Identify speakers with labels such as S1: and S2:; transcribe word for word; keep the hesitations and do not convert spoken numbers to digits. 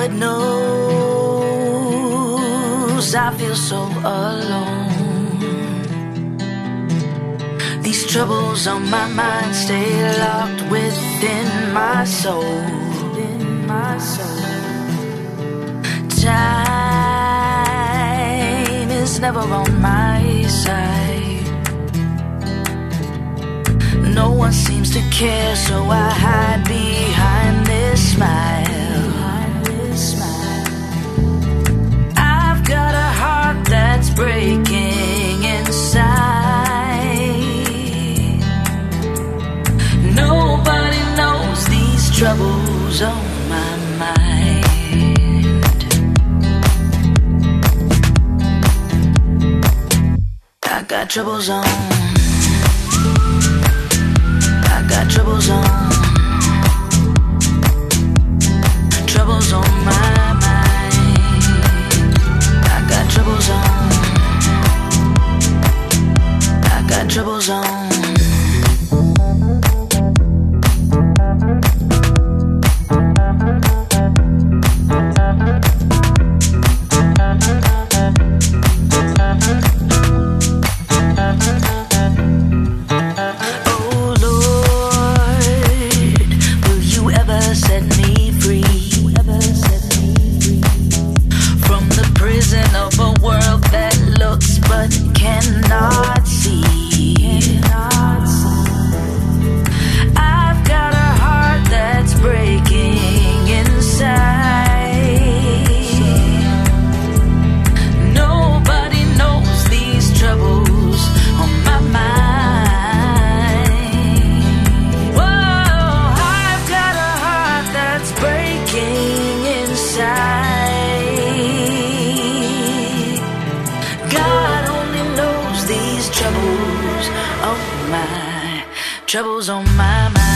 S1: that knows I feel so alone. These troubles on my mind stay locked within my soul. Within my soul. Time is never on my side. No one seems to care, so I hide behind this smile. I've got a heart that's breaking inside. Nobody knows these troubles on my mind. I got troubles on. Got troubles on, troubles on my mind. I got troubles on, I got troubles on. Cannot see. Cannot see. I've got a heart that's breaking inside. Nobody knows these troubles on my mind. Whoa, I've got a heart that's breaking inside. God these troubles on my troubles on my mind.